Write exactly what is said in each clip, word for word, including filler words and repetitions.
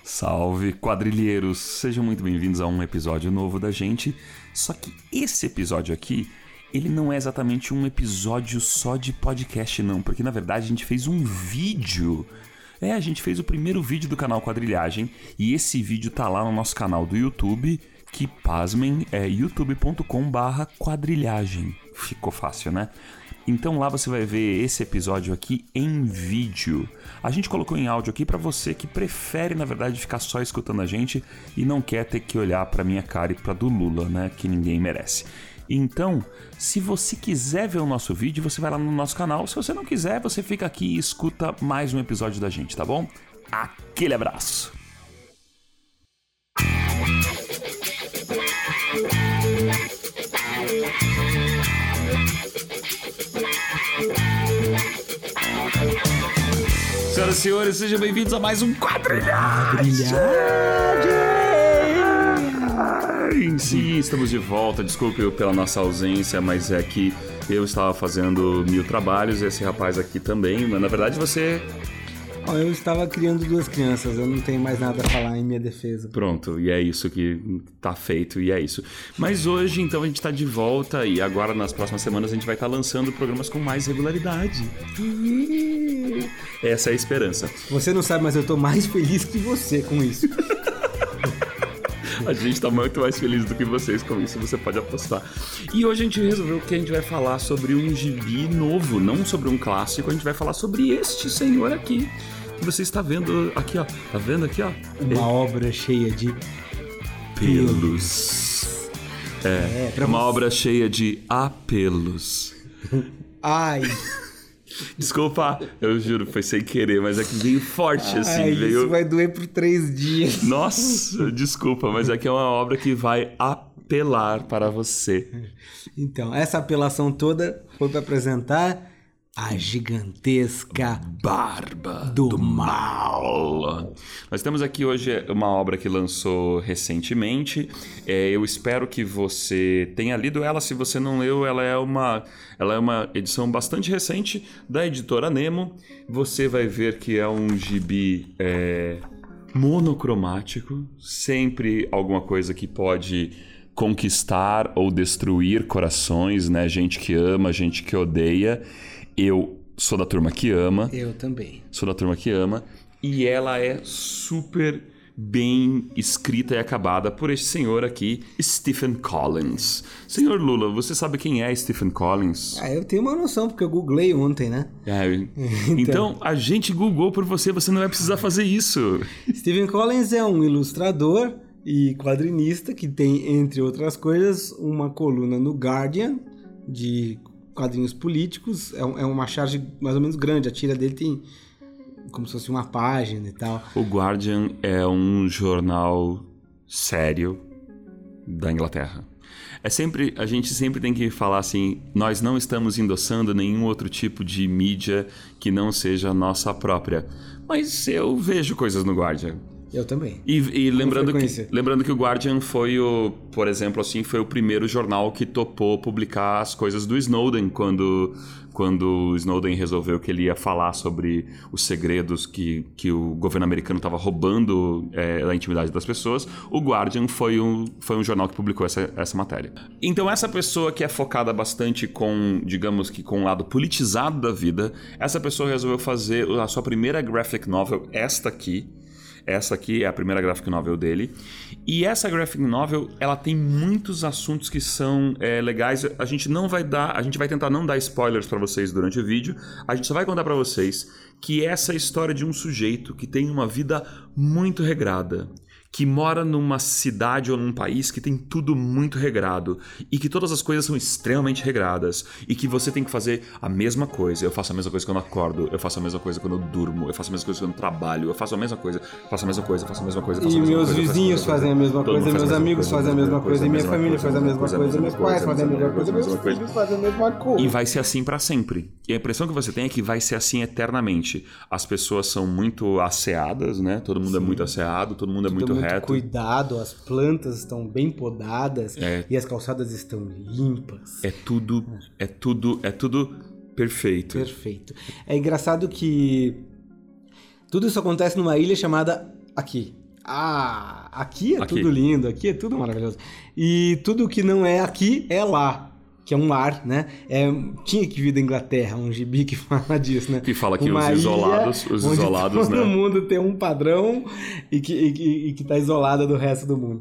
Salve, quadrilheiros! Sejam muito bem-vindos a um episódio novo da gente. Só que esse episódio aqui, ele não é exatamente um episódio só de podcast não, porque na verdade a gente fez um vídeo. É, a gente fez o primeiro vídeo do canal Quadrilhagem e esse vídeo tá lá no nosso canal do YouTube, que, pasmem, é youtube ponto com barra quadrilhagem. Ficou fácil, né? Então lá você vai ver esse episódio aqui em vídeo. A gente colocou em áudio aqui pra você que prefere, na verdade, ficar só escutando a gente e não quer ter que olhar pra minha cara e pra do Lula, né? Que ninguém merece. Então, se você quiser ver o nosso vídeo, você vai lá no nosso canal. Se você não quiser, você fica aqui e escuta mais um episódio da gente, tá bom? Aquele abraço! Senhoras e senhores, sejam bem-vindos a mais um Quadrilhagem! Sim, estamos de volta. Desculpe pela nossa ausência, mas é que eu estava fazendo mil trabalhos e esse rapaz aqui também. Mas na verdade você... Eu estava criando duas crianças, eu não tenho mais nada a falar em minha defesa. Pronto, e é isso que tá feito, e é isso. Mas hoje, então, a gente tá de volta e agora, nas próximas semanas, a gente vai estar lançando programas com mais regularidade. Essa é a esperança. Você não sabe, mas eu tô mais feliz que você com isso. A gente tá muito mais feliz do que vocês com isso, você pode apostar. E hoje a gente resolveu que a gente vai falar sobre um gibi novo, não sobre um clássico, a gente vai falar sobre este senhor aqui. Que você está vendo aqui, ó. Tá vendo aqui, ó? Uma é. obra cheia de pelos. É, é uma você... obra cheia de apelos. Ai... Desculpa, eu juro, foi sem querer, mas é que veio forte, Ai, assim. Veio... Isso vai doer por três dias. Nossa, desculpa, mas é que é uma obra que vai apelar para você. Então, essa apelação toda foi para apresentar a gigantesca Barba do, do Mal. Nós temos aqui hoje uma obra que lançou recentemente. É, eu espero que você tenha lido ela. Se você não leu, ela é uma, ela é uma edição bastante recente da editora Nemo. Você vai ver que é um gibi é, monocromático. Sempre alguma coisa que pode conquistar ou destruir corações, né? Gente que ama, gente que odeia. Eu sou da turma que ama. Eu também. Sou da turma que ama. E ela é super bem escrita e acabada por esse senhor aqui, Stephen Collins. Senhor Lula, você sabe quem é Stephen Collins? Ah, eu tenho uma noção, porque eu googlei ontem, né? É, então... então, a gente googou por você, você não vai precisar fazer isso. Stephen Collins é um ilustrador e quadrinista que tem, entre outras coisas, uma coluna no Guardian de... quadrinhos políticos, é uma charge mais ou menos grande, a tira dele tem como se fosse uma página e tal. O Guardian é um jornal sério da Inglaterra. É sempre, a gente sempre tem que falar assim, nós não estamos endossando nenhum outro tipo de mídia que não seja a nossa própria. Mas eu vejo coisas no Guardian. Eu também. E, e lembrando, que, lembrando que o Guardian foi o, por exemplo, assim, foi o primeiro jornal que topou publicar as coisas do Snowden quando, quando o Snowden resolveu que ele ia falar sobre os segredos que, que o governo americano estava roubando é, da intimidade das pessoas. O Guardian foi um, foi um jornal que publicou essa, essa matéria. Então essa pessoa que é focada bastante com, digamos que com o lado politizado da vida, essa pessoa resolveu fazer a sua primeira graphic novel, esta aqui. Essa aqui é a primeira graphic novel dele. E essa graphic novel, ela tem muitos assuntos que são é, legais. A gente não vai dar, a gente vai tentar não dar spoilers para vocês durante o vídeo. A gente só vai contar para vocês que essa é a história de um sujeito que tem uma vida muito regrada, que mora numa cidade ou num país que tem tudo muito regrado e que todas as coisas são extremamente regradas e que você tem que fazer a mesma coisa. Eu faço a mesma coisa quando eu acordo, eu faço a mesma coisa quando eu durmo, eu faço a mesma coisa quando eu trabalho, eu faço a mesma coisa, faço a mesma coisa, faço a mesma coisa, faço a mesma coisa. E meus vizinhos fazem a mesma coisa, meus amigos fazem a mesma coisa, e minha família faz a mesma coisa, meus pais fazem a mesma coisa, meus filhos fazem a mesma coisa. E vai ser assim pra sempre. E a impressão que você tem é que vai ser assim eternamente. As pessoas são muito asseadas, né? Todo mundo Sim. é muito asseado, todo mundo é muito, muito reto. Cuidado, as plantas estão bem podadas é. e as calçadas estão limpas. É tudo, é tudo, é tudo perfeito. Perfeito. É engraçado que tudo isso acontece numa ilha chamada aqui, ah, aqui é aqui. tudo lindo, aqui é tudo maravilhoso. E tudo que não é aqui é lá, que é um lar, né? É, tinha que vir da Inglaterra, um gibi que fala disso, né? Que fala que Uma os isolados, ilha os onde isolados, todo né? mundo tem um padrão e que, e, que, e que tá isolada do resto do mundo.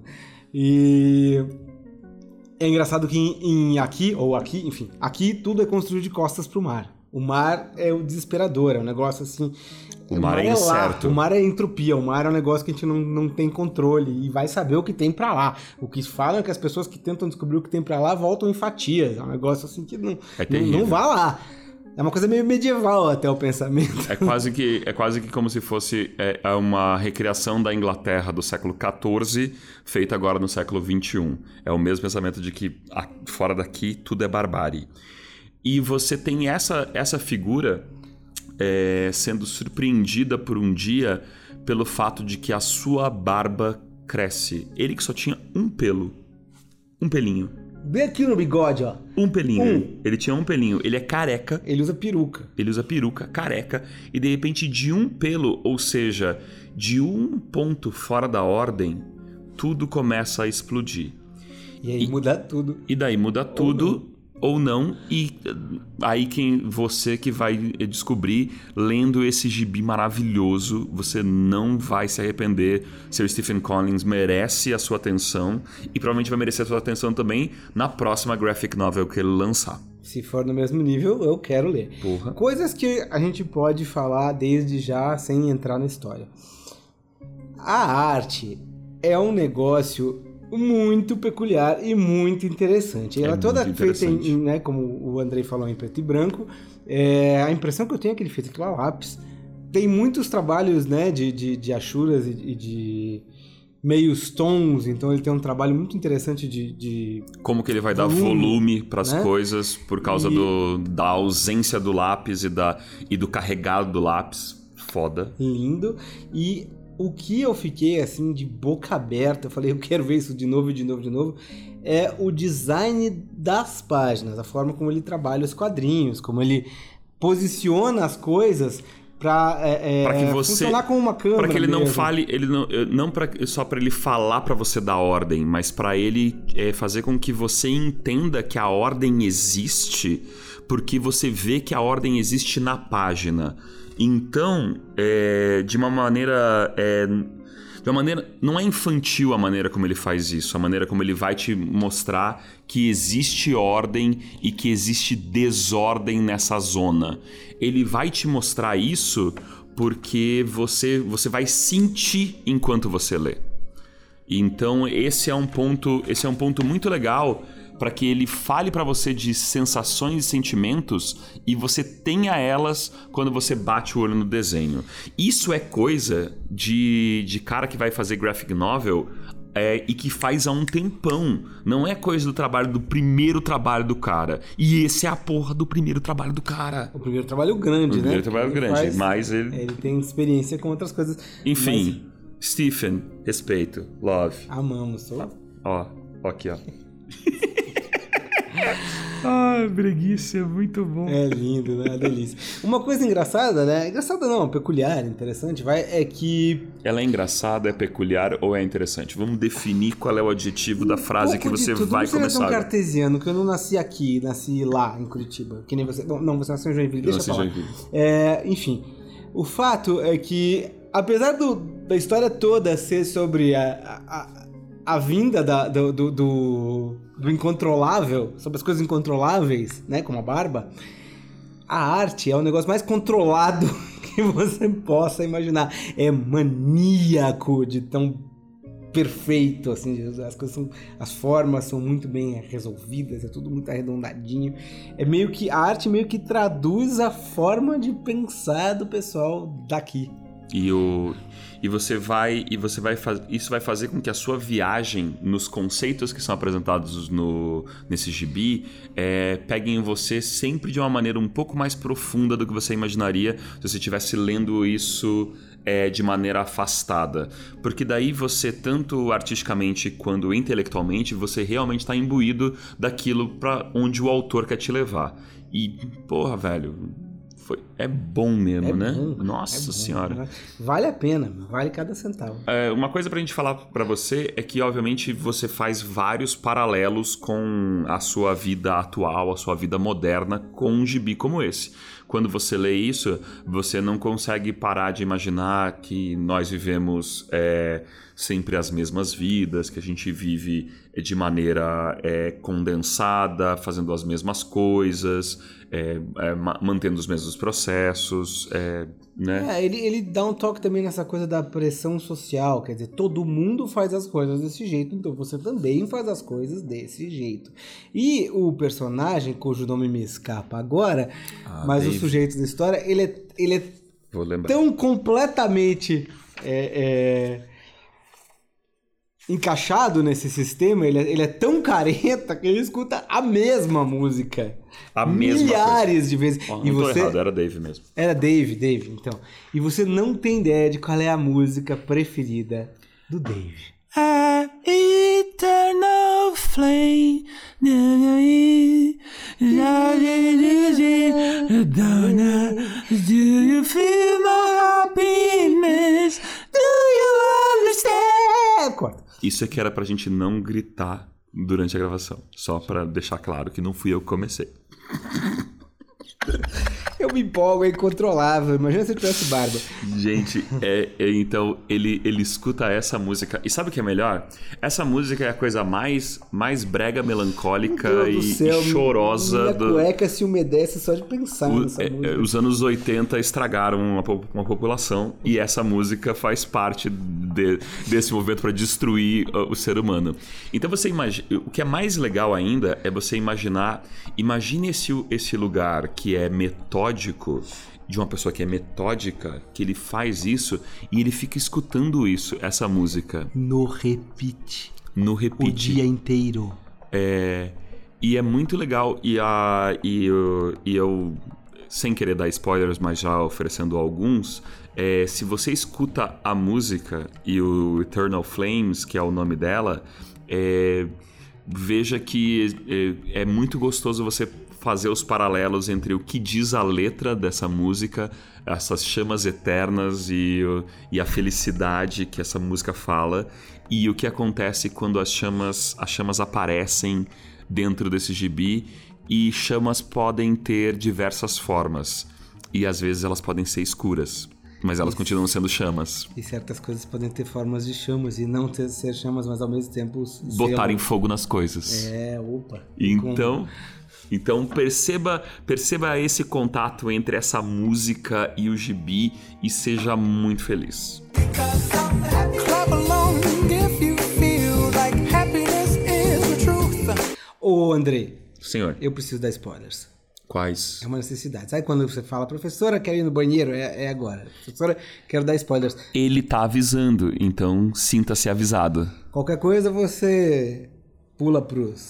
E é engraçado que em, em aqui, ou aqui, enfim, aqui tudo é construído de costas pro mar. O mar é o desesperador, é um negócio assim... O mar, o mar é incerto. Lá, o mar é entropia, o mar é um negócio que a gente não, não tem controle e vai saber o que tem pra lá. O que falam é que as pessoas que tentam descobrir o que tem pra lá voltam em fatias. É um negócio assim que não, é não, não vá lá. É uma coisa meio medieval até o pensamento. É quase que, é quase que como se fosse é, uma recriação da Inglaterra do século quatorze, feita agora no século vinte e um. É o mesmo pensamento de que a, fora daqui tudo é barbárie. E você tem essa, essa figura é, sendo surpreendida por um dia pelo fato de que a sua barba cresce. Ele que só tinha um pelo. Um pelinho. Bem aqui no bigode, ó. Um pelinho. Um. Ele tinha um pelinho. Ele é careca. Ele usa peruca. Ele usa peruca, careca. E de repente, de um pelo, ou seja, de um ponto fora da ordem, tudo começa a explodir. E aí e, muda tudo. E daí muda tudo. Ou não, e aí quem você que vai descobrir lendo esse gibi maravilhoso, você não vai se arrepender. Seu Stephen Collins merece a sua atenção e provavelmente vai merecer a sua atenção também na próxima graphic novel que ele lançar. Se for no mesmo nível, eu quero ler. Porra. Coisas que a gente pode falar desde já sem entrar na história. A arte é um negócio muito peculiar e muito interessante. Ela é toda feita em, em, né, como o Andrei falou, em preto e branco. É, a impressão que eu tenho é que ele fez aquilo a lápis. Tem muitos trabalhos, né, de, de, de achuras e de, de meios tons, então ele tem um trabalho muito interessante de... de como que ele vai volume, dar volume para as né? coisas por causa e... do, da ausência do lápis e, da, e do carregado do lápis. Foda. Lindo. E o que eu fiquei, assim, de boca aberta, eu falei, eu quero ver isso de novo, de novo, de novo, é o design das páginas, a forma como ele trabalha os quadrinhos, como ele posiciona as coisas para é, é, que você, funcionar como uma câmera. Para que ele mesmo. não fale, ele não, não pra, só para ele falar para você da ordem, mas para ele é, fazer com que você entenda que a ordem existe, porque você vê que a ordem existe na página. Então, é, de uma maneira... É, de uma maneira... Não é infantil a maneira como ele faz isso. A maneira como ele vai te mostrar que existe ordem e que existe desordem nessa zona. Ele vai te mostrar isso porque você, você vai sentir enquanto você lê. Então, esse é um ponto, esse é um ponto muito legal para que ele fale para você de sensações e sentimentos e você tenha elas quando você bate o olho no desenho. Isso é coisa de, de cara que vai fazer graphic novel é, e que faz há um tempão. Não é coisa do trabalho do primeiro trabalho do cara. E esse é a porra do primeiro trabalho do cara. O primeiro trabalho grande, o né? O primeiro trabalho ele grande, faz, mas ele... Ele tem experiência com outras coisas. Enfim, mas... Stephen, respeito, love. Amamos, sou... Ó, ó aqui, ó. Ah, breguice, é muito bom. É lindo, né? Delícia. Uma coisa engraçada, né? Engraçada não, peculiar, interessante, vai, é que... Ela é engraçada, é peculiar ou é interessante? Vamos definir qual é o adjetivo da frase um que você vai não começar. Eu sou tão cartesiano, que eu não nasci aqui, nasci lá, em Curitiba. Que nem você... Bom, não, você nasceu em Joinville, deixa eu falar. Joinville. É, enfim, o fato é que, apesar do, da história toda ser sobre a... a a vinda da, do, do, do, do incontrolável, sobre as coisas incontroláveis, né, como a barba, a arte é o negócio mais controlado que você possa imaginar. É maníaco de tão perfeito, assim, as coisas são, as formas são muito bem resolvidas, é tudo muito arredondadinho. É meio que, a arte meio que traduz a forma de pensar do pessoal daqui. E, o, e você vai, e você vai faz, isso vai fazer com que a sua viagem nos conceitos que são apresentados no, nesse gibi é, peguem você sempre de uma maneira um pouco mais profunda do que você imaginaria se você estivesse lendo isso é, de maneira afastada. Porque daí você, tanto artisticamente quanto intelectualmente, você realmente está imbuído daquilo para onde o autor quer te levar. E, porra, velho... Foi, é bom mesmo, É né? bom, Nossa é bom, senhora. Né? Vale a pena, vale cada centavo. É, uma coisa pra gente falar pra você é que, obviamente, você faz vários paralelos com a sua vida atual, a sua vida moderna, com um gibi como esse. Quando você lê isso, você não consegue parar de imaginar que nós vivemos é, sempre as mesmas vidas, que a gente vive de maneira é, condensada, fazendo as mesmas coisas, é, é, mantendo os mesmos processos, é, né? É, ele, ele dá um toque também nessa coisa da pressão social, quer dizer, todo mundo faz as coisas desse jeito, então você também faz as coisas desse jeito. E o personagem, cujo nome me escapa agora, ah, mas Dave. O sujeito da história, ele é, ele é tão completamente é, é, encaixado nesse sistema, ele é, ele é tão careta que ele escuta a mesma música. A mesma milhares coisa. de vezes. Oh, e não você... tô errado, era Dave mesmo. Era Dave, Dave, então. E você não tem ideia de qual é a música preferida do Dave. A eternal flame. Do you feel my happiness? Do you understand? Corta. Isso é que era pra gente não gritar durante a gravação. Só pra deixar claro que não fui eu que comecei. Eu me empolgo, é incontrolável. Imagina se eu tivesse barba. Gente, é, é, então ele, ele escuta essa música. E sabe o que é melhor? Essa música é a coisa mais, mais brega, melancólica e, céu, e chorosa. Minha do... cueca se umedece só de pensar o, nessa é, música. Os anos oitenta estragaram uma, uma população e essa música faz parte de, desse movimento para destruir o, o ser humano. Então você imagina. O que é mais legal ainda é você imaginar. Imagine esse, esse lugar que é metódico, de uma pessoa que é metódica, que ele faz isso e ele fica escutando isso, essa música. No repeat. No repeat. O dia inteiro. É, e é muito legal. E, a, e, eu, e eu, sem querer dar spoilers, mas já oferecendo alguns, é, se você escuta a música e o Eternal Flames, que é o nome dela, é, veja que é, é muito gostoso você fazer os paralelos entre o que diz a letra dessa música, essas chamas eternas e, e a felicidade que essa música fala, e o que acontece quando as chamas, as chamas aparecem dentro desse gibi. E chamas podem ter diversas formas, e às vezes elas podem ser escuras, mas elas Isso. continuam sendo chamas. E certas coisas podem ter formas de chamas e não ter, ser chamas, mas ao mesmo tempo botarem fogo nas coisas. É, opa. Então... Como... Então perceba, perceba esse contato entre essa música e o gibi e seja muito feliz. Ô Andrei. Senhor. Eu preciso dar spoilers. Quais? É uma necessidade. Sabe quando você fala, professora, quero ir no banheiro? É, é agora. Professora, quero dar spoilers. Ele tá avisando, então sinta-se avisado. Qualquer coisa você pula pros...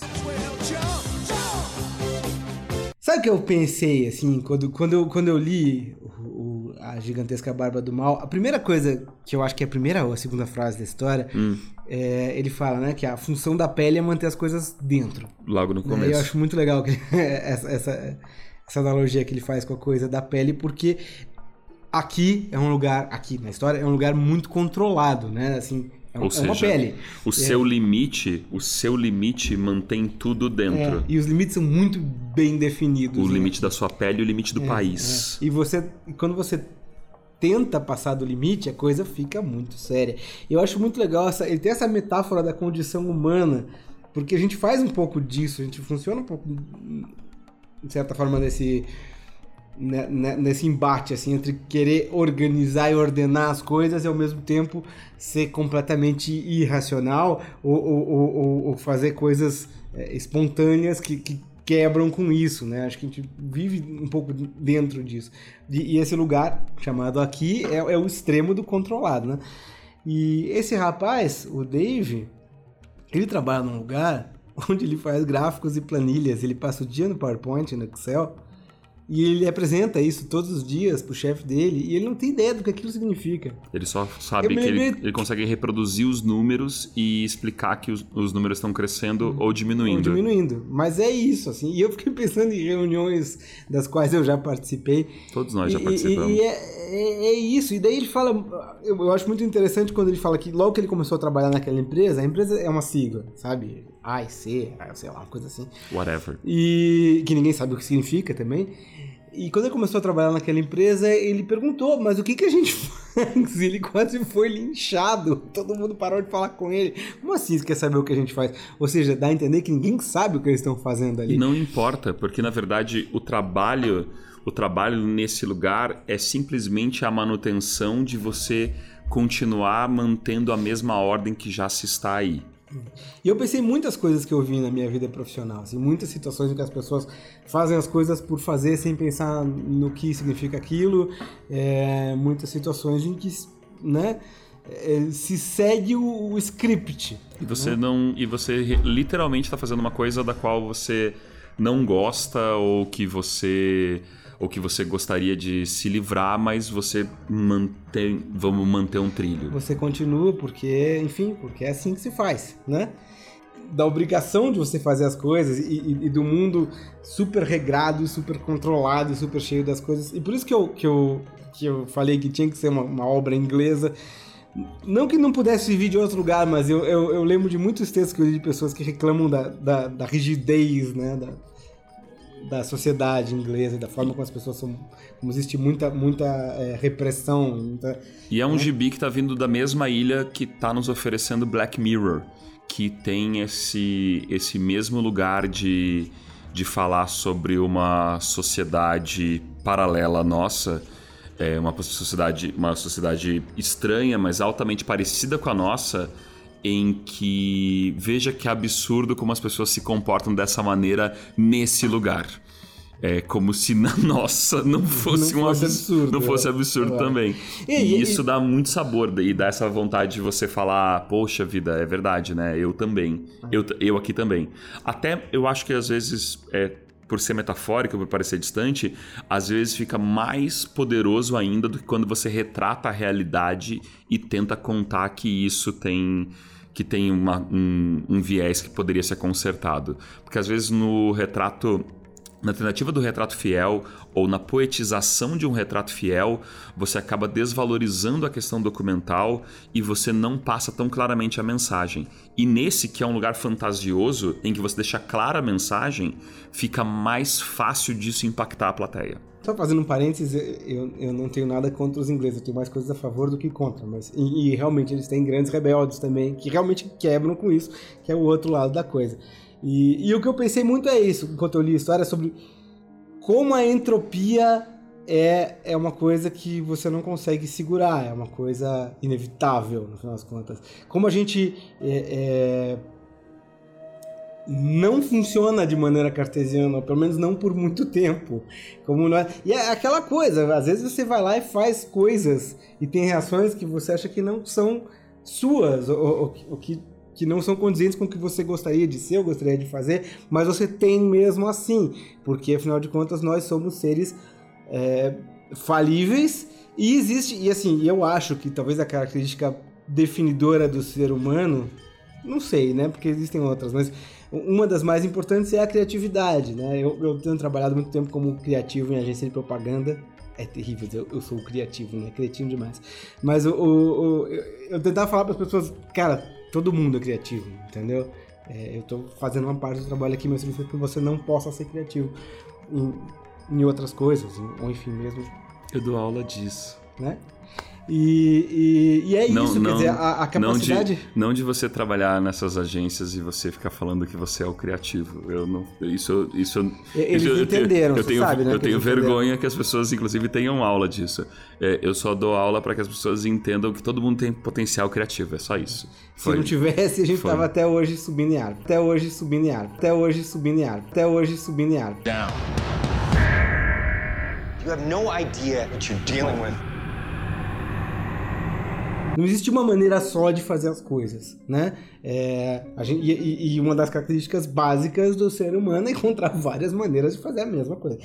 Sabe o que eu pensei, assim, quando, quando, eu, quando eu li o, o, a Gigantesca Barba do Mal? A primeira coisa, que eu acho que é a primeira ou a segunda frase da história, hum. é, ele fala, né, que a função da pele é manter as coisas dentro. Logo no começo. E eu acho muito legal que, essa, essa, essa analogia que ele faz com a coisa da pele, porque aqui é um lugar, aqui na história, é um lugar muito controlado, né, assim... É Ou seja, uma pele. O é. seu limite, o seu limite mantém tudo dentro. É, e os limites são muito bem definidos. O né? limite da sua pele e o limite do é, país. É. E você, quando você tenta passar do limite, a coisa fica muito séria. Eu acho muito legal, essa, ele tem essa metáfora da condição humana, porque a gente faz um pouco disso, a gente funciona um pouco, de certa forma, nesse... nesse embate assim entre querer organizar e ordenar as coisas e ao mesmo tempo ser completamente irracional ou, ou, ou, ou fazer coisas é, espontâneas que, que quebram com isso, né? Acho que a gente vive um pouco dentro disso. E, e esse lugar, chamado aqui, é, é o extremo do controlado, né? E esse rapaz, o Dave, ele trabalha num lugar onde ele faz gráficos e planilhas, ele passa o dia no PowerPoint, no Excel, E ele apresenta isso todos os dias pro chefe dele e ele não tem ideia do que aquilo significa. Ele só sabe que ele, ele consegue reproduzir os números e explicar que os, os números estão crescendo ou diminuindo. Ou diminuindo. Mas é isso, assim. E eu fiquei pensando em reuniões das quais eu já participei. Todos nós já e, participamos. E, e é, é, é isso. E daí ele fala... Eu, eu acho muito interessante quando ele fala que logo que ele começou a trabalhar naquela empresa, a empresa é uma sigla, sabe? A e C, sei lá, uma coisa assim. Whatever. E que ninguém sabe o que significa também. E quando ele começou a trabalhar naquela empresa, ele perguntou, mas o que, que a gente faz? Ele quase foi linchado. Todo mundo parou de falar com ele. Como assim você quer saber o que a gente faz? Ou seja, dá a entender que ninguém sabe o que eles estão fazendo ali. E não importa, porque na verdade o trabalho, o trabalho nesse lugar é simplesmente a manutenção de você continuar mantendo a mesma ordem que já se está aí. E eu pensei em muitas coisas que eu vi na minha vida profissional, assim, muitas situações em que as pessoas fazem as coisas por fazer sem pensar no que significa aquilo, é, muitas situações em que, né, é, se segue o, o script. E você né? não, e você literalmente está fazendo uma coisa da qual você não gosta ou que você ou que você gostaria de se livrar, mas você mantém, vamos manter um trilho. Você continua porque, enfim, porque é assim que se faz, né? Da obrigação de você fazer as coisas e, e, e do mundo super regrado, super controlado, super cheio das coisas. E por isso que eu, que eu, que eu falei que tinha que ser uma, uma obra inglesa. Não que não pudesse vir de outro lugar, mas eu, eu, eu lembro de muitos textos que eu li de pessoas que reclamam da, da, da rigidez, né? Da, da sociedade inglesa, da forma como as pessoas são, como existe muita, muita é, repressão. Muita, e é um né? gibi que tá vindo da mesma ilha que tá nos oferecendo Black Mirror, que tem esse, esse mesmo lugar de, de falar sobre uma sociedade paralela à nossa, é uma sociedade, uma sociedade estranha, mas altamente parecida com a nossa, em que veja que absurdo como as pessoas se comportam dessa maneira nesse lugar. É como se na nossa não fosse não um fosse absurdo, absurdo, não fosse é. absurdo é. também. E, e, e isso e... dá muito sabor e dá essa vontade de você falar, poxa vida, é verdade, né? Eu também, eu, eu aqui também. Até eu acho que às vezes, é, por ser metafórico, por parecer distante, às vezes fica mais poderoso ainda do que quando você retrata a realidade e tenta contar que isso tem... que tem uma, um, um viés que poderia ser consertado. Porque às vezes no retrato, na tentativa do retrato fiel ou na poetização de um retrato fiel, você acaba desvalorizando a questão documental e você não passa tão claramente a mensagem. E nesse, que é um lugar fantasioso, em que você deixa clara a mensagem, fica mais fácil disso impactar a plateia. Só fazendo um parênteses, eu, eu não tenho nada contra os ingleses, eu tenho mais coisas a favor do que contra, mas e, e realmente eles têm grandes rebeldes também, que realmente quebram com isso, que é o outro lado da coisa. E, e o que eu pensei muito é isso, enquanto eu li a história, sobre como a entropia é, é uma coisa que você não consegue segurar, é uma coisa inevitável, no final das contas. Como a gente... É, é, não funciona de maneira cartesiana, ou pelo menos não por muito tempo. Como nós... E é aquela coisa, às vezes você vai lá e faz coisas e tem reações que você acha que não são suas, ou, ou, ou que, que não são condizentes com o que você gostaria de ser ou gostaria de fazer, mas você tem mesmo assim, porque afinal de contas nós somos seres é, falíveis e existe, e assim, eu acho que talvez a característica definidora do ser humano, não sei, né, porque existem outras, mas uma das mais importantes é a criatividade, né? Eu, eu tenho trabalhado muito tempo como criativo em agência de propaganda. É terrível, eu, eu sou criativo, né? Criativo demais. Mas o, o, o, eu, eu tentava falar para as pessoas, cara, todo mundo é criativo, entendeu? É, eu tô fazendo uma parte do trabalho aqui, mas isso significa que você não possa ser criativo em, em outras coisas, ou enfim mesmo. Eu dou aula disso. Né? E, e, e é não, isso, não, quer dizer, a, a capacidade... Não de, não de você trabalhar nessas agências e você ficar falando que você é o criativo. Eu não... Isso... isso Eles isso, entenderam, eu, eu você tenho, sabe, né? Eu que tenho vergonha entenderam. que as pessoas, inclusive, tenham aula disso. É, eu só dou aula para que as pessoas entendam que todo mundo tem potencial criativo. É só isso. Se não tivesse, a gente Foi. tava até hoje subindo em árvore. Até hoje subindo em árvore. Até hoje subindo em árvore. Até hoje subindo em árvore. Down. You have no idea what you're dealing with. Não existe uma maneira só de fazer as coisas, né? É, a gente, e, e uma das características básicas do ser humano é encontrar várias maneiras de fazer a mesma coisa.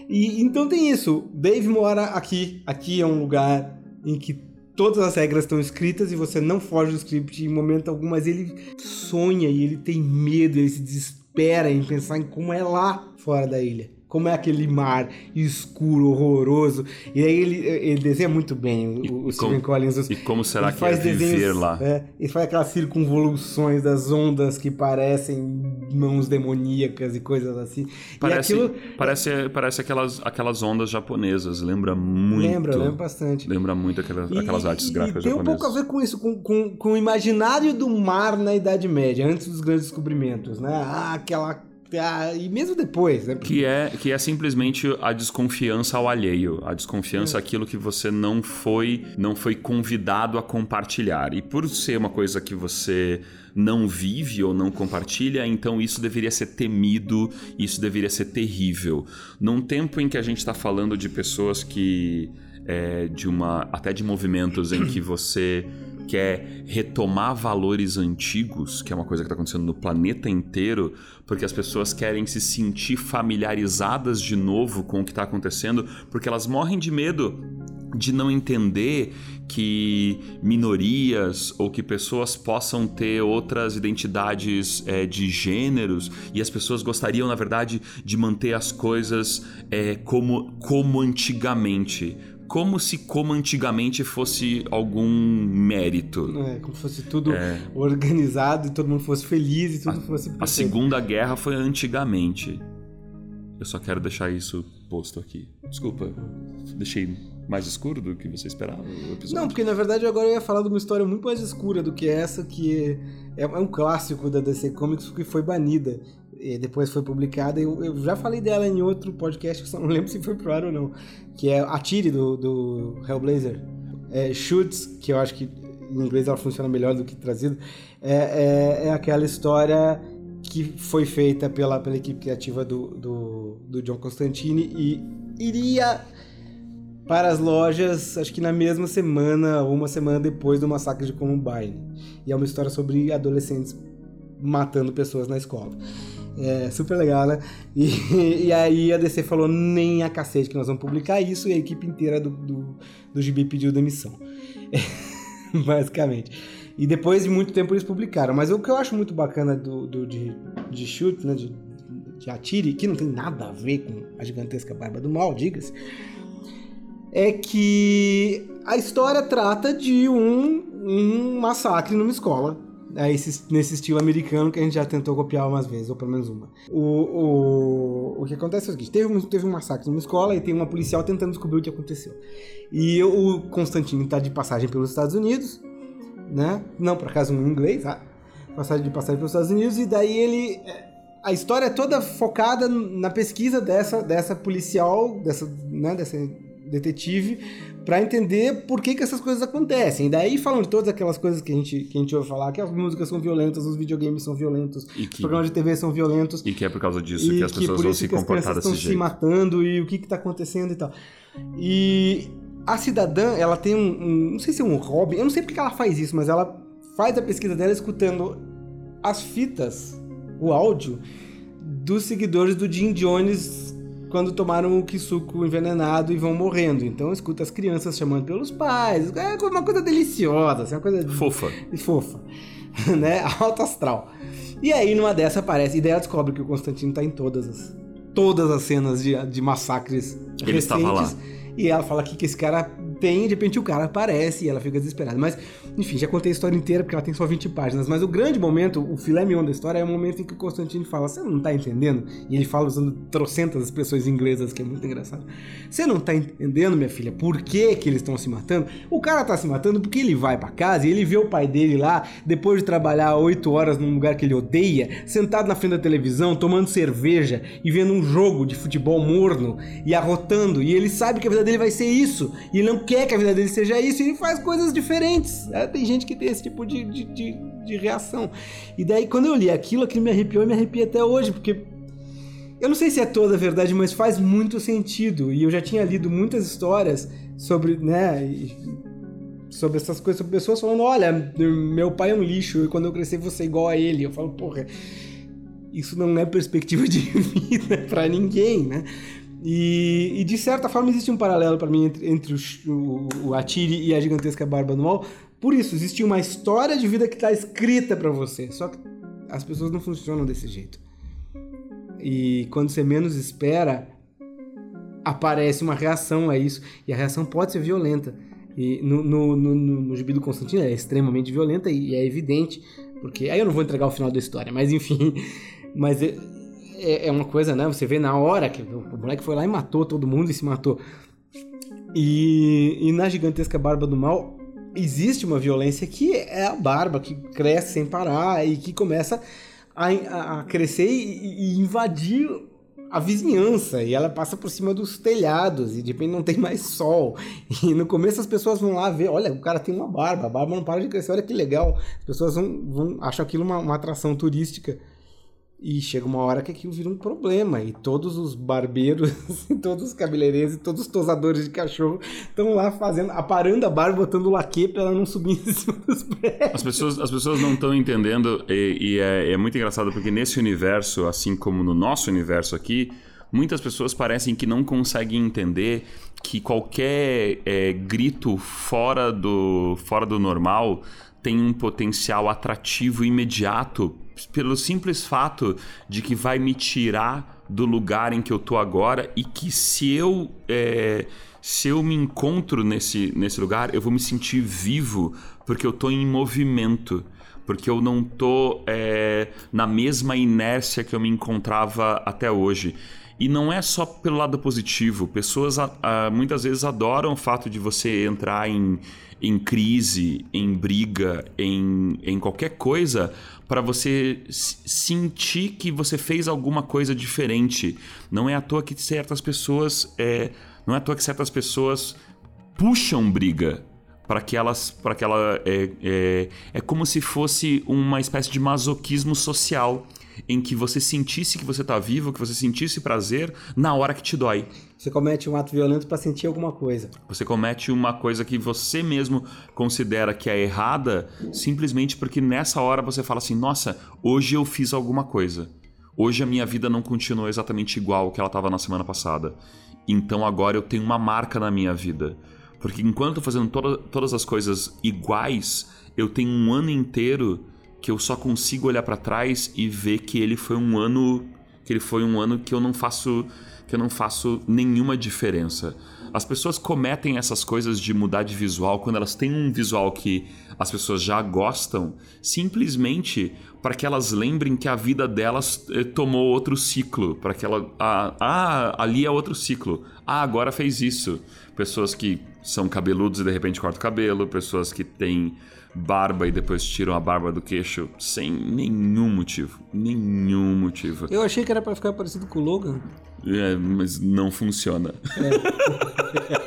E então tem isso. Dave mora aqui. Aqui é um lugar em que todas as regras estão escritas e você não foge do script em momento algum, mas ele sonha e ele tem medo, ele se desespera em pensar em como é lá fora da ilha. Como é aquele mar escuro, horroroso. E aí ele, ele desenha muito bem, o, o Steven Collins. Os, e como será que faz é viver desenhos, lá? É, ele faz aquelas circunvoluções das ondas que parecem mãos demoníacas e coisas assim. Parece, e aquilo, parece, parece aquelas, aquelas ondas japonesas, lembra muito. Lembra, lembra bastante. Lembra muito aquelas, e, aquelas artes e, gráficas e tem japonesas. um pouco a ver com isso, com, com, com o imaginário do mar na Idade Média, antes dos grandes descobrimentos, né? Ah, aquela... Ah, e mesmo depois, né? Que é, que é simplesmente a desconfiança ao alheio, a desconfiança é. àquilo que você não foi, não foi convidado a compartilhar. E por ser uma coisa que você não vive ou não compartilha, então isso deveria ser temido, isso deveria ser terrível. Num tempo em que a gente está falando de pessoas que... É, de uma, até de movimentos em que você quer retomar valores antigos, que é uma coisa que está acontecendo no planeta inteiro, porque as pessoas querem se sentir familiarizadas de novo com o que está acontecendo, porque elas morrem de medo de não entender que minorias ou que pessoas possam ter outras identidades é, de gêneros, e as pessoas gostariam, na verdade, de manter as coisas é, como, como antigamente. Como se como antigamente fosse algum mérito. É, como se fosse tudo é. organizado e todo mundo fosse feliz e tudo a, fosse perfeito. A Segunda Guerra foi antigamente. Eu só quero deixar isso posto aqui. Desculpa, deixei mais escuro do que você esperava o episódio? Não, porque na verdade agora eu ia falar de uma história muito mais escura do que essa, que é, é um clássico da D C Comics que foi banida. E depois foi publicada, eu, eu já falei dela em outro podcast, que só não lembro se foi pro ar ou não, que é a Tiri do, do Hellblazer. É, Shoots, que eu acho que em inglês ela funciona melhor do que trazido, é, é, é aquela história que foi feita pela, pela equipe criativa do, do, do John Constantine e iria para as lojas, acho que na mesma semana ou uma semana depois do massacre de Columbine. E é uma história sobre adolescentes matando pessoas na escola. É super legal, né? E, e aí a D C falou, nem a cacete que nós vamos publicar isso, e a equipe inteira do, do, do Gibi pediu demissão. É, basicamente. E depois de muito tempo eles publicaram. Mas o que eu acho muito bacana do, do, de, de Shoot, né? De, de Atire, que não tem nada a ver com a gigantesca barba do mal, diga-se, é que a história trata de um, um massacre numa escola. É esse, nesse estilo americano que a gente já tentou copiar umas vezes, ou pelo menos uma. O, o, o que acontece é o seguinte, teve um, teve um massacre numa escola e tem uma policial tentando descobrir o que aconteceu. E o Constantine está de passagem pelos Estados Unidos, né? Não, por acaso um inglês, ah, passagem de passagem pelos Estados Unidos, e daí ele... A história é toda focada na pesquisa dessa, dessa policial, dessa, né, dessa detetive, pra entender por que que essas coisas acontecem. E daí falam de todas aquelas coisas que a gente, que a gente ouve falar, que as músicas são violentas, os videogames são violentos, que, os programas de T V são violentos. E que é por causa disso que as pessoas vão se comportar desse jeito. estão se matando e o que que tá acontecendo e tal. E a cidadã, ela tem um, um não sei se é um hobby, eu não sei porque que ela faz isso, mas ela faz a pesquisa dela escutando as fitas, o áudio dos seguidores do Jim Jones quando tomaram o Kisuko envenenado e vão morrendo. Então escuta as crianças chamando pelos pais. É uma coisa deliciosa, assim, uma coisa fofa. Fofa, né? Alto astral. E aí numa dessa aparece, e daí ela descobre que o Constantino tá em todas as todas as cenas de, de massacres Ele recentes. estava lá. E ela fala que, que esse cara tem, de repente o cara aparece e ela fica desesperada. Mas, enfim, já contei a história inteira porque ela tem só vinte páginas. Mas o grande momento, o filé mignon da história é o momento em que o Constantino fala, você não tá entendendo? E ele fala usando trocentas expressões inglesas, que é muito engraçado. Você não tá entendendo, minha filha, por que que eles estão se matando? O cara tá se matando porque ele vai pra casa e ele vê o pai dele lá, depois de trabalhar oito horas num lugar que ele odeia, sentado na frente da televisão, tomando cerveja e vendo um jogo de futebol morno e arrotando. E ele sabe que a vida dele vai ser isso. E ele não quer que a vida dele seja isso, e ele faz coisas diferentes. É, tem gente que tem esse tipo de, de, de, de reação. E daí, quando eu li aquilo, aquilo me arrepiou e me arrepia até hoje, porque eu não sei se é toda a verdade, mas faz muito sentido. E eu já tinha lido muitas histórias sobre, né, sobre essas coisas, sobre pessoas falando, olha, meu pai é um lixo e quando eu crescer vou ser igual a ele. Eu falo, porra, isso não é perspectiva de vida pra ninguém, né? E, e de certa forma existe um paralelo para mim entre, entre o, o Atiri e a Gigantesca Barba do Mal. Por isso, existe uma história de vida que está escrita para você. Só que as pessoas não funcionam desse jeito. E quando você menos espera, aparece uma reação a isso. E a reação pode ser violenta. E no, no, no, no, no Gibi do Constantino é extremamente violenta e é evidente. Porque aí eu não vou entregar o final da história, mas enfim. Mas é, é uma coisa, né? Você vê na hora que o moleque foi lá e matou todo mundo e se matou. E, e na Gigantesca Barba do Mal existe uma violência que é a barba, que cresce sem parar e que começa a, a crescer e, e invadir a vizinhança. E ela passa por cima dos telhados e de repente não tem mais sol. E no começo as pessoas vão lá ver, olha, o cara tem uma barba, a barba não para de crescer, olha que legal. As pessoas vão, vão acham aquilo uma, uma atração turística. E chega uma hora que aquilo vira um problema. E todos os barbeiros, todos os cabeleireiros e todos os tosadores de cachorro estão lá fazendo, aparando a barba, botando laque para ela não subir em cima dos prédios. As pessoas, as pessoas não estão entendendo e, e é, é muito engraçado porque nesse universo, assim como no nosso universo aqui, muitas pessoas parecem que não conseguem entender que qualquer é, grito fora do, fora do normal tem um potencial atrativo imediato pelo simples fato de que vai me tirar do lugar em que eu tô agora e que se eu, é, se eu me encontro nesse, nesse lugar, eu vou me sentir vivo porque eu tô em movimento, porque eu não tô é, na mesma inércia que eu me encontrava até hoje. E não é só pelo lado positivo. Pessoas a, a, muitas vezes adoram o fato de você entrar em, em crise, em briga, em, em qualquer coisa para você sentir que você fez alguma coisa diferente. Não é à toa que certas pessoas, é, não é à toa que certas pessoas puxam briga para que elas, para que ela é, é, é como se fosse uma espécie de masoquismo social, em que você sentisse que você está vivo, que você sentisse prazer na hora que te dói. Você comete um ato violento para sentir alguma coisa. Você comete uma coisa que você mesmo considera que é errada, simplesmente porque nessa hora você fala assim, nossa, hoje eu fiz alguma coisa. Hoje a minha vida não continuou exatamente igual que ela estava na semana passada. Então agora eu tenho uma marca na minha vida. Porque enquanto eu tô fazendo toda, todas as coisas iguais, eu tenho um ano inteiro que eu só consigo olhar para trás e ver que ele foi um ano que ele foi um ano que eu não faço que eu não faço nenhuma diferença. As pessoas cometem essas coisas de mudar de visual quando elas têm um visual que as pessoas já gostam, simplesmente para que elas lembrem que a vida delas eh, tomou outro ciclo, para que ela ah, ah, ali é outro ciclo. Ah, agora fez isso. Pessoas que são cabeludos e de repente cortam o cabelo, pessoas que têm barba e depois tiram a barba do queixo sem nenhum motivo. Nenhum motivo. Eu achei que era pra ficar parecido com o Logan. É, mas não funciona. É.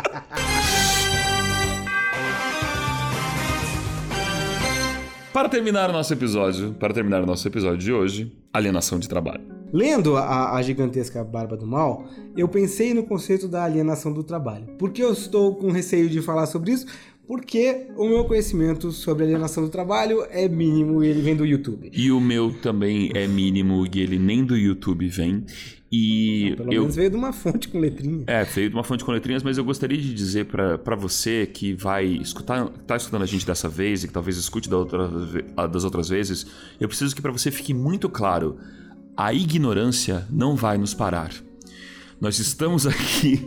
Para terminar o nosso episódio, para terminar o nosso episódio de hoje, alienação de trabalho. Lendo a, a Gigantesca Barba do Mal, eu pensei no conceito da alienação do trabalho. Por que eu estou com receio de falar sobre isso? Porque o meu conhecimento sobre alienação do trabalho é mínimo e ele vem do YouTube. E o meu também é mínimo e ele nem do YouTube vem. E Não, pelo eu... menos veio de uma fonte com letrinhas. É, veio de uma fonte com letrinhas, mas eu gostaria de dizer pra você que vai escutar, tá escutando a gente dessa vez e que talvez escute da outra, das outras vezes, eu preciso que pra você fique muito claro, a ignorância não vai nos parar. Nós estamos aqui...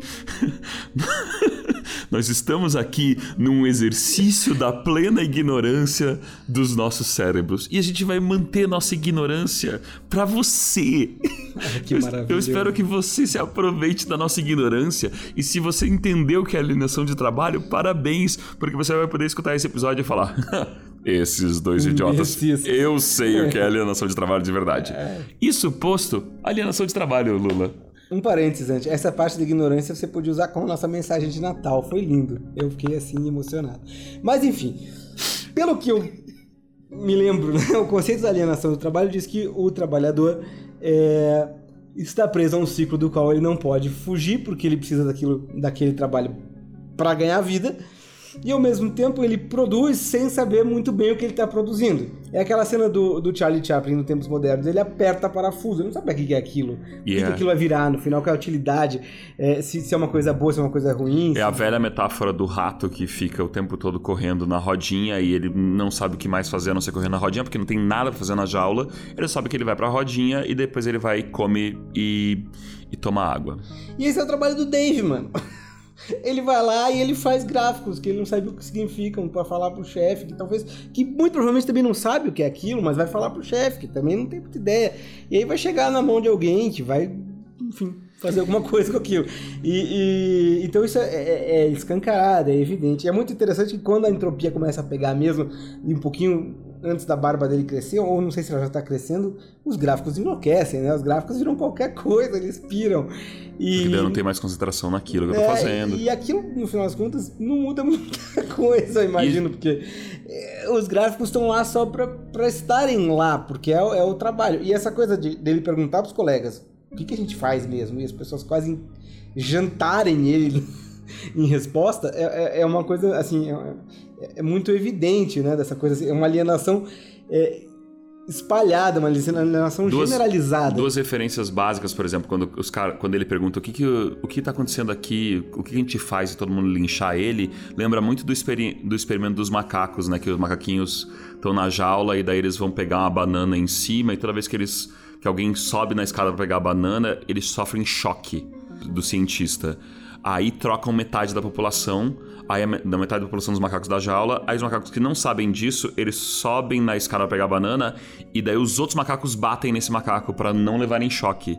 Nós estamos aqui num exercício da plena ignorância dos nossos cérebros. E a gente vai manter nossa ignorância pra você. Ai, que maravilha. Eu espero que você se aproveite da nossa ignorância. E se você entendeu o que é alienação de trabalho, parabéns, porque você vai poder escutar esse episódio e falar... Esses dois idiotas, eu sei o que é alienação de trabalho de verdade. Isso posto, alienação de trabalho, Lula. Um parênteses antes, essa parte da ignorância você podia usar como nossa mensagem de Natal, foi lindo, eu fiquei assim emocionado. Mas enfim, pelo que eu me lembro, né, o conceito da alienação do trabalho diz que o trabalhador é, está preso a um ciclo do qual ele não pode fugir, porque ele precisa daquilo, daquele trabalho para ganhar vida, e ao mesmo tempo ele produz sem saber muito bem o que ele está produzindo. É aquela cena do, do Charlie Chaplin no Tempos Modernos, ele aperta parafuso, ele não sabe o que é aquilo, o yeah. que aquilo vai virar no final, qual é a utilidade, é, se, se é uma coisa boa, se é uma coisa ruim. É se... a velha metáfora do rato que fica o tempo todo correndo na rodinha e ele não sabe o que mais fazer a não ser correr na rodinha, porque não tem nada pra fazer na jaula, ele sabe que ele vai pra rodinha e depois ele vai, come e, e toma água. E esse é o trabalho do Dave, mano. Ele vai lá e ele faz gráficos que ele não sabe o que significam para falar pro chefe, que talvez, que muito provavelmente também não sabe o que é aquilo, mas vai falar pro chefe, que também não tem muita ideia. E aí vai chegar na mão de alguém que vai, enfim, fazer alguma coisa com aquilo. E, e, então isso é, é, é escancarado, é evidente. E é muito interessante que quando a entropia começa a pegar mesmo, um pouquinho antes da barba dele crescer, ou não sei se ela já está crescendo, os gráficos enlouquecem, né? Os gráficos viram qualquer coisa, eles piram. E... Porque daí não tem mais concentração naquilo que eu tô é, fazendo. E aquilo, no final das contas, não muda muita coisa, eu imagino, e... porque é, os gráficos estão lá só para estarem lá, porque é, é o trabalho. E essa coisa de, dele perguntar pros colegas o que, que a gente faz mesmo, e as pessoas quase jantarem ele em resposta, é, é uma coisa, assim, é, é muito evidente, né, dessa coisa, assim, é uma alienação é, espalhada, uma alienação duas, generalizada. Duas referências básicas, por exemplo, quando, os cara, quando ele pergunta o que que, o que tá acontecendo aqui, o que a gente faz e todo mundo linchar ele, lembra muito do, experi- do experimento dos macacos, né, que os macaquinhos estão na jaula e daí eles vão pegar uma banana em cima e toda vez que eles que alguém sobe na escada para pegar a banana, eles sofrem choque do cientista. Aí trocam metade da população, aí da metade da população dos macacos da jaula, aí os macacos que não sabem disso, eles sobem na escada pra pegar a banana, e daí os outros macacos batem nesse macaco pra não levarem choque.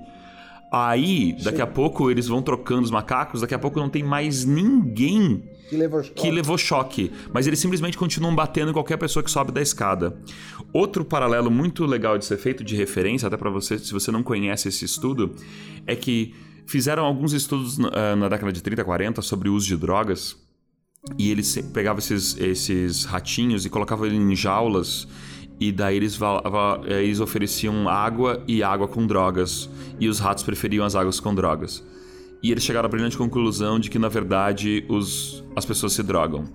Aí, daqui a pouco, eles vão trocando os macacos, daqui a pouco não tem mais ninguém que levou choque, que levou choque, mas eles simplesmente continuam batendo em qualquer pessoa que sobe da escada. Outro paralelo muito legal de ser feito, de referência, até pra você, se você não conhece esse estudo, é que fizeram alguns estudos uh, na década de trinta, quarenta sobre o uso de drogas, e eles pegavam esses, esses ratinhos e colocavam eles em jaulas, e daí eles, eles ofereciam água e água com drogas, e os ratos preferiam as águas com drogas. E eles chegaram à brilhante conclusão de que, na verdade, os, as pessoas se drogam.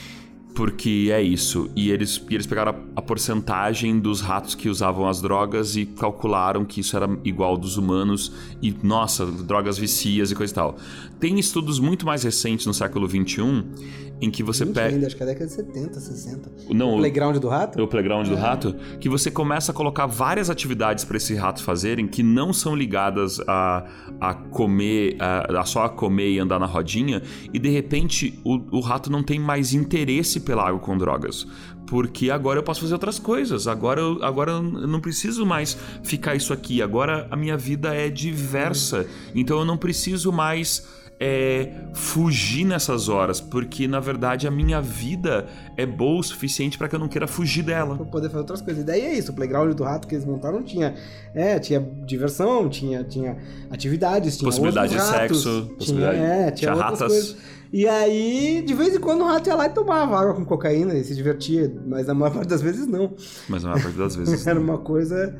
Porque é isso. E eles, e eles pegaram a, a porcentagem dos ratos que usavam as drogas e calcularam que isso era igual dos humanos. E, nossa, drogas vicias e coisa e tal. Tem estudos muito mais recentes no século vinte e um em que você pega... ainda, acho que é a década de setenta, sessenta. Não, o Playground do Rato? O Playground é. do Rato. Que você começa a colocar várias atividades para esse rato fazerem que não são ligadas a, a comer, a, a só a comer e andar na rodinha. E, de repente, o, o rato não tem mais interesse pela água com drogas. Porque agora eu posso fazer outras coisas. Agora eu, agora eu não preciso mais ficar isso aqui. Agora a minha vida é diversa. Então eu não preciso mais... É, fugir nessas horas, porque na verdade a minha vida é boa o suficiente para que eu não queira fugir dela. Pra poder fazer outras coisas. E daí é isso, o Playground do Rato que eles montaram tinha, é, tinha diversão, tinha, tinha atividades, tinha possibilidade de ratos, sexo, tinha, possibilidade, é, tinha, tinha outras ratas. Coisas. E aí, de vez em quando o rato ia lá e tomava água com cocaína e se divertia, mas na maior parte das vezes não. Mas na maior parte das vezes era uma coisa...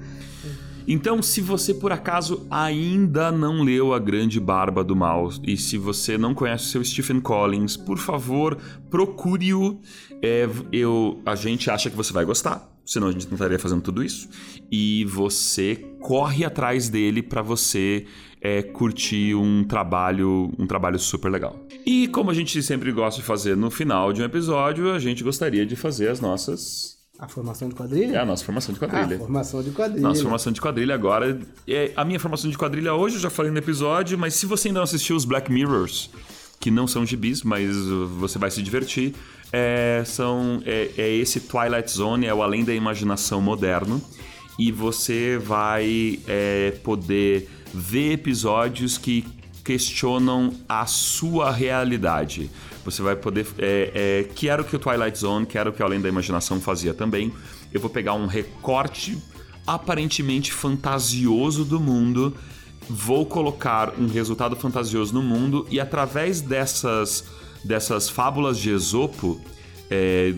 Então, se você por acaso ainda não leu A Grande Barba do Mal e se você não conhece o seu Stephen Collins, por favor, procure-o. É, eu, a gente acha que você vai gostar, senão a gente não estaria fazendo tudo isso. E você corre atrás dele para você é, curtir um trabalho, um trabalho super legal. E como a gente sempre gosta de fazer no final de um episódio, a gente gostaria de fazer as nossas... A formação de quadrilha? É a nossa formação de quadrilha. Ah, formação de quadrilha. Nossa formação de quadrilha agora. É a minha formação de quadrilha hoje, eu já falei no episódio, mas se você ainda não assistiu os Black Mirrors, que não são gibis, mas você vai se divertir, é, são, é, é esse Twilight Zone, é o Além da Imaginação moderno, e você vai é, poder ver episódios que questionam a sua realidade. Você vai poder... É, é, que era o que o Twilight Zone, que era o que o Além da Imaginação fazia também. Eu vou pegar um recorte aparentemente fantasioso do mundo, vou colocar um resultado fantasioso no mundo e através dessas, dessas fábulas de Esopo é,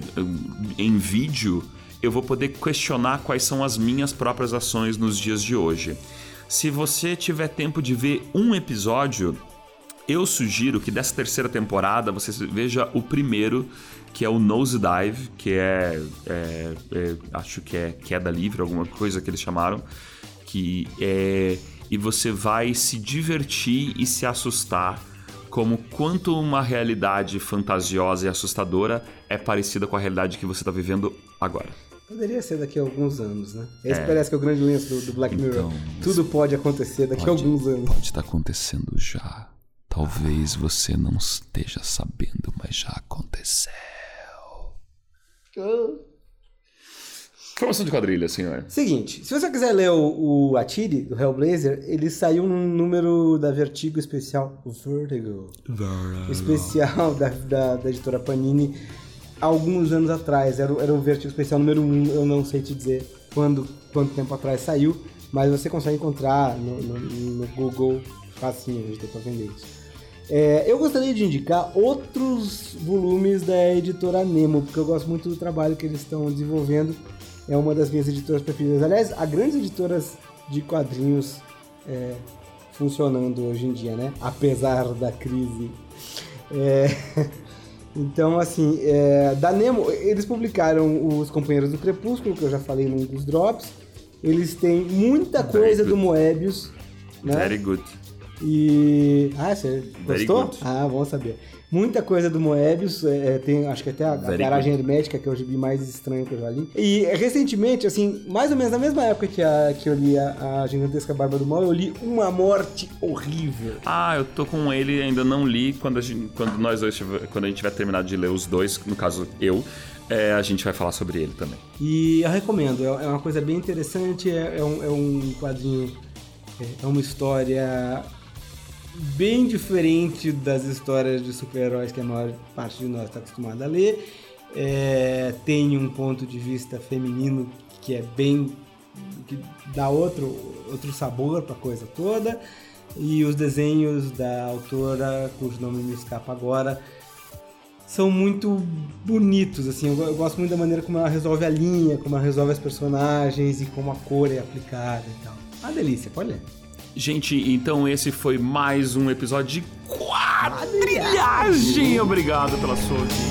em vídeo, eu vou poder questionar quais são as minhas próprias ações nos dias de hoje. Se você tiver tempo de ver um episódio... Eu sugiro que dessa terceira temporada você veja o primeiro, que é o Nosedive, que é, é, é acho que é queda livre, alguma coisa que eles chamaram, que é, e você vai se divertir e se assustar como quanto uma realidade fantasiosa e assustadora é parecida com a realidade que você está vivendo agora. Poderia ser daqui a alguns anos, né? Esse é. parece que é o grande lance do, do Black Mirror. Então, Tudo pode acontecer daqui pode, a alguns anos. Pode estar acontecendo já. Talvez você não esteja sabendo, mas já aconteceu. Informação de quadrilha, senhor. Seguinte, se você quiser ler o, o Atire, do Hellblazer, ele saiu num número da Vertigo especial Vertigo. Vertigo. Especial da, da, da editora Panini. Alguns anos atrás, era, era o Vertigo Especial número um, eu não sei te dizer quando, quanto tempo atrás saiu, mas você consegue encontrar no, no, no Google facinho, a gente tem pra vender isso. É, eu gostaria de indicar outros volumes da editora Nemo, porque eu gosto muito do trabalho que eles estão desenvolvendo, é uma das minhas editoras preferidas. Aliás, há grandes editoras de quadrinhos é, funcionando hoje em dia, né? Apesar da crise. É... Então, assim, é, da Nemo, eles publicaram Os Companheiros do Crepúsculo, que eu já falei num dos drops. Eles têm muita coisa do Moebius, né? Very good. E... Ah, você gostou? Ah, bom saber. Muita coisa do Moebius, é, tem, acho que até a, a Garagem Hermética, que é o gibi mais estranho que eu já li. E recentemente, assim, mais ou menos na mesma época que, a, que eu li a, a Gigantesca Barba do Mal, eu li Uma Morte Horrível. Ah, eu tô com ele, ainda não li. Quando a gente, quando nós dois, quando a gente tiver terminado de ler os dois, no caso eu, é, a gente vai falar sobre ele também. E eu recomendo, é, é uma coisa bem interessante, é, é, um, é um quadrinho, é, é uma história bem diferente das histórias de super-heróis que a maior parte de nós está acostumada a ler. É, tem um ponto de vista feminino que é bem... que dá outro, outro sabor para a coisa toda. E os desenhos da autora, cujo nome me escapa agora, são muito bonitos, assim. Eu, eu gosto muito da maneira como ela resolve a linha, como ela resolve as personagens e como a cor é aplicada e tal. Uma delícia, pode ler. Gente, então esse foi mais um episódio de Quadrilhagem. Obrigado pela sua audiência.